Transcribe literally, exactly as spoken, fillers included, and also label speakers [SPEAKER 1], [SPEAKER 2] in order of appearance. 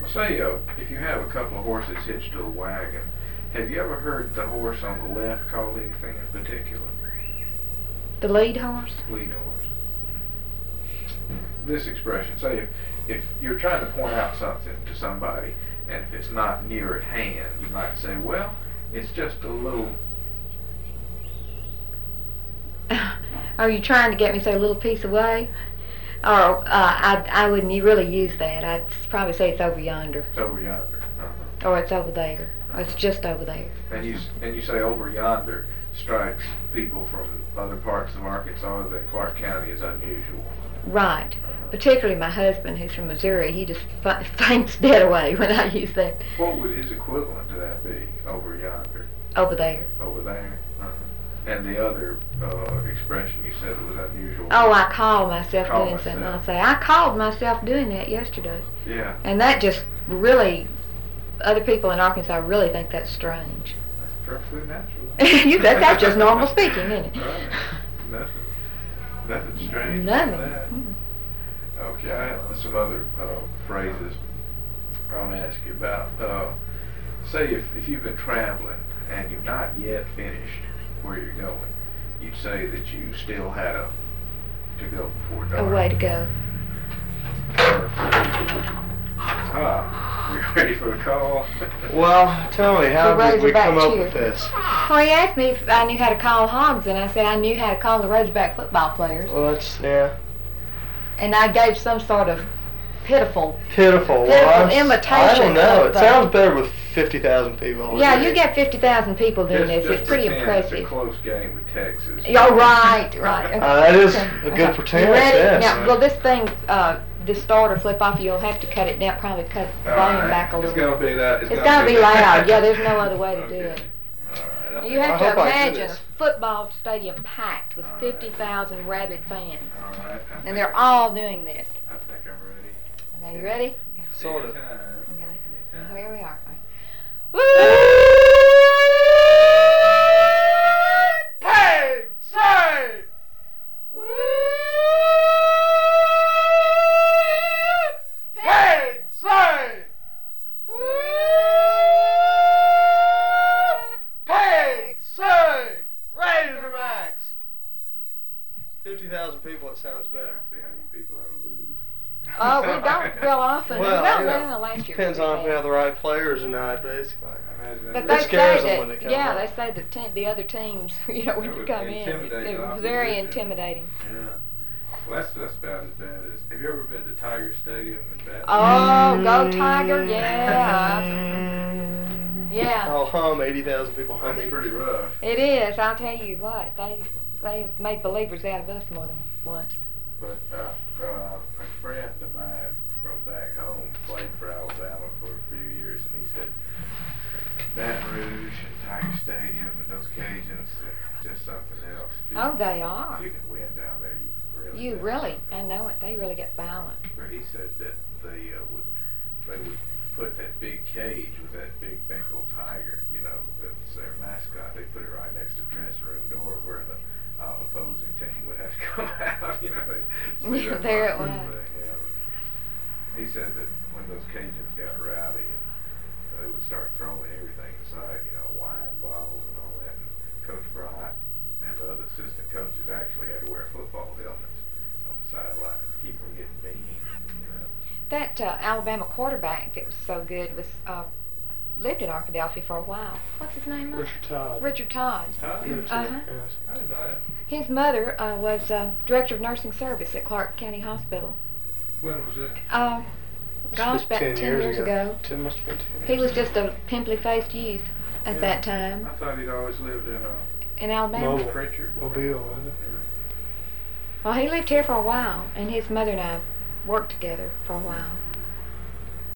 [SPEAKER 1] Well, say uh, if you have a couple of horses hitched to a wagon, have you ever heard the horse on the left called anything in particular?
[SPEAKER 2] The lead horse?
[SPEAKER 1] Lead horse. This expression, say if, if you're trying to point out something to somebody, and if it's not near at hand, you might say, well, it's just a little...
[SPEAKER 2] Are you trying to get me to say a little piece away? Or uh, I, I wouldn't really use that. I'd probably say it's over yonder.
[SPEAKER 1] It's over yonder. Uh-huh.
[SPEAKER 2] Or it's over there. Or it's just over there.
[SPEAKER 1] And you, and you say over yonder strikes people from other parts of Arkansas that Clark County is unusual.
[SPEAKER 2] Right.
[SPEAKER 1] Uh-huh.
[SPEAKER 2] Particularly my husband, who's from Missouri, he just f- faints dead away when I use that.
[SPEAKER 1] What would his equivalent to that be, over yonder?
[SPEAKER 2] Over there.
[SPEAKER 1] Over there. Uh-huh. And the other uh, expression you said was unusual.
[SPEAKER 2] Oh, I called myself
[SPEAKER 1] Call
[SPEAKER 2] doing
[SPEAKER 1] myself.
[SPEAKER 2] something. I'll say, I called myself doing that yesterday.
[SPEAKER 1] Yeah.
[SPEAKER 2] And that just really, other people in Arkansas really think that's strange.
[SPEAKER 1] That's perfectly natural.
[SPEAKER 2] You that, that's just normal speaking, isn't it?
[SPEAKER 1] Right. Nothing. Nothing strange
[SPEAKER 2] Nothing.
[SPEAKER 1] about that.
[SPEAKER 2] Mm.
[SPEAKER 1] Okay, I have some other uh, phrases I want to ask you about. Uh, say if, if you've been traveling and you've not yet finished where you're going, you'd say that you still had a to go before dark.
[SPEAKER 2] A way to go.
[SPEAKER 1] Or, ah, we ready for the call?
[SPEAKER 3] Well, tell me, how
[SPEAKER 2] The
[SPEAKER 3] did we
[SPEAKER 2] Razorback
[SPEAKER 3] come up
[SPEAKER 2] cheer.
[SPEAKER 3] with this?
[SPEAKER 2] Well, he asked me if I knew how to call hogs, and I said I knew how to call the Razorback football players.
[SPEAKER 3] Well, that's, yeah,
[SPEAKER 2] And I gave some sort of pitiful.
[SPEAKER 3] pitiful.
[SPEAKER 2] Pitiful
[SPEAKER 3] Well, I'm-
[SPEAKER 2] imitation
[SPEAKER 3] I don't know.
[SPEAKER 2] of,
[SPEAKER 3] It
[SPEAKER 2] uh,
[SPEAKER 3] sounds better with fifty thousand people.
[SPEAKER 2] Yeah, you get fifty thousand people doing
[SPEAKER 1] Just-
[SPEAKER 2] this.
[SPEAKER 1] just
[SPEAKER 2] It's pretty
[SPEAKER 1] pretend
[SPEAKER 2] impressive.
[SPEAKER 1] It's a close game with Texas.
[SPEAKER 2] Oh, right, right. Okay.
[SPEAKER 3] Uh, that is
[SPEAKER 2] Okay.
[SPEAKER 3] a good
[SPEAKER 2] Okay.
[SPEAKER 3] pretense,
[SPEAKER 2] You ready?
[SPEAKER 3] yes.
[SPEAKER 2] Now, will this thing, uh, this start or flip off? You'll have to cut it down, probably cut the
[SPEAKER 1] All
[SPEAKER 2] volume
[SPEAKER 1] right.
[SPEAKER 2] back a little.
[SPEAKER 1] It's gonna be that. It's,
[SPEAKER 2] It's gotta be loud. Yeah, there's no other way to do
[SPEAKER 1] Okay.
[SPEAKER 2] it.
[SPEAKER 1] All right. I
[SPEAKER 2] You
[SPEAKER 1] think-
[SPEAKER 2] have
[SPEAKER 3] I
[SPEAKER 2] to
[SPEAKER 3] hope I do
[SPEAKER 2] imagine a
[SPEAKER 3] this.
[SPEAKER 2] football stadium packed with
[SPEAKER 1] All right.
[SPEAKER 2] fifty thousand rabid fans.
[SPEAKER 1] All right. I
[SPEAKER 2] And
[SPEAKER 1] think-
[SPEAKER 2] they're all doing this.
[SPEAKER 1] I think I'm ready.
[SPEAKER 2] Okay, you ready?
[SPEAKER 3] Sort of.
[SPEAKER 1] Anytime.
[SPEAKER 2] Okay.
[SPEAKER 1] Anytime.
[SPEAKER 2] Here we are.
[SPEAKER 3] Hey, say! Hey, say! Hey, say! Razorbacks! fifty thousand people, it sounds better.
[SPEAKER 1] See how you people ever lose.
[SPEAKER 2] Oh, we don't real often.
[SPEAKER 3] Well,
[SPEAKER 2] well,
[SPEAKER 3] you know,
[SPEAKER 2] well, last year.
[SPEAKER 3] Depends
[SPEAKER 2] we
[SPEAKER 3] on if we
[SPEAKER 2] had.
[SPEAKER 3] have the right players or not, basically.
[SPEAKER 1] I imagine
[SPEAKER 2] But
[SPEAKER 1] that-
[SPEAKER 2] they
[SPEAKER 3] It scares
[SPEAKER 2] say
[SPEAKER 3] them when
[SPEAKER 2] that,
[SPEAKER 3] they come
[SPEAKER 2] yeah,
[SPEAKER 3] up.
[SPEAKER 2] they say that te- the other teams, you know, when
[SPEAKER 1] That
[SPEAKER 2] you
[SPEAKER 1] would
[SPEAKER 2] come in,
[SPEAKER 1] intimidate
[SPEAKER 2] it
[SPEAKER 1] the
[SPEAKER 2] was very
[SPEAKER 1] opposition.
[SPEAKER 2] intimidating.
[SPEAKER 1] Yeah. Well, that's that's about as bad as. Have you ever been to Tiger Stadium in Baton?
[SPEAKER 2] Oh, go Tiger, yeah. Yeah,
[SPEAKER 3] I'll hum, eighty thousand people
[SPEAKER 1] That's
[SPEAKER 3] humming.
[SPEAKER 1] pretty rough.
[SPEAKER 2] it is. I'll tell you what, they they've made believers out of us more than once.
[SPEAKER 1] But uh, uh, a friend of mine from back home played for Alabama for a few years, and he said Baton Rouge and Tiger Stadium and those Cajuns, uh, just something else. You,
[SPEAKER 2] Oh, they are.
[SPEAKER 1] You can win down there. You really.
[SPEAKER 2] You
[SPEAKER 1] can.
[SPEAKER 2] really, I know it. They really get violent.
[SPEAKER 1] But he said that they uh, would they would put that big cage with that big Bengal tiger, you know, that's their mascot. They put it right next to the dressing room door where the uh, opposing team would have to come out. You know, they see that
[SPEAKER 2] There it
[SPEAKER 1] boxing
[SPEAKER 2] was.
[SPEAKER 1] thing, yeah. He said that when those Cajuns got rowdy, and they would start throwing everything inside, you know, wine bottles and all that. And Coach Bryant and the other assistant coaches actually had to wear football helmets on the sideline to keep from getting beaten. You know.
[SPEAKER 2] That uh, Alabama quarterback that was so good was uh, lived in Arkadelphia for a while. What's his name? Mike?
[SPEAKER 3] Richard Todd.
[SPEAKER 2] Richard Todd.
[SPEAKER 1] Huh?
[SPEAKER 3] Lives
[SPEAKER 2] Uh-huh.
[SPEAKER 3] here, yes.
[SPEAKER 1] I didn't know that.
[SPEAKER 2] His mother uh, was uh, director of nursing service at Clark County Hospital.
[SPEAKER 1] When was it?
[SPEAKER 2] Uh, gosh,
[SPEAKER 3] Just
[SPEAKER 2] about ten, years ago.
[SPEAKER 3] Ten must have been ten
[SPEAKER 2] He
[SPEAKER 3] years
[SPEAKER 2] was
[SPEAKER 3] ago.
[SPEAKER 2] just a pimply-faced youth at
[SPEAKER 1] Yeah.
[SPEAKER 2] that time
[SPEAKER 1] I thought he'd always lived in a
[SPEAKER 2] in Alabama.
[SPEAKER 3] Mobile.
[SPEAKER 1] Pritchard.
[SPEAKER 3] Mobile, wasn't it?
[SPEAKER 2] Well, he lived here for a while, and his mother and I worked together for a while.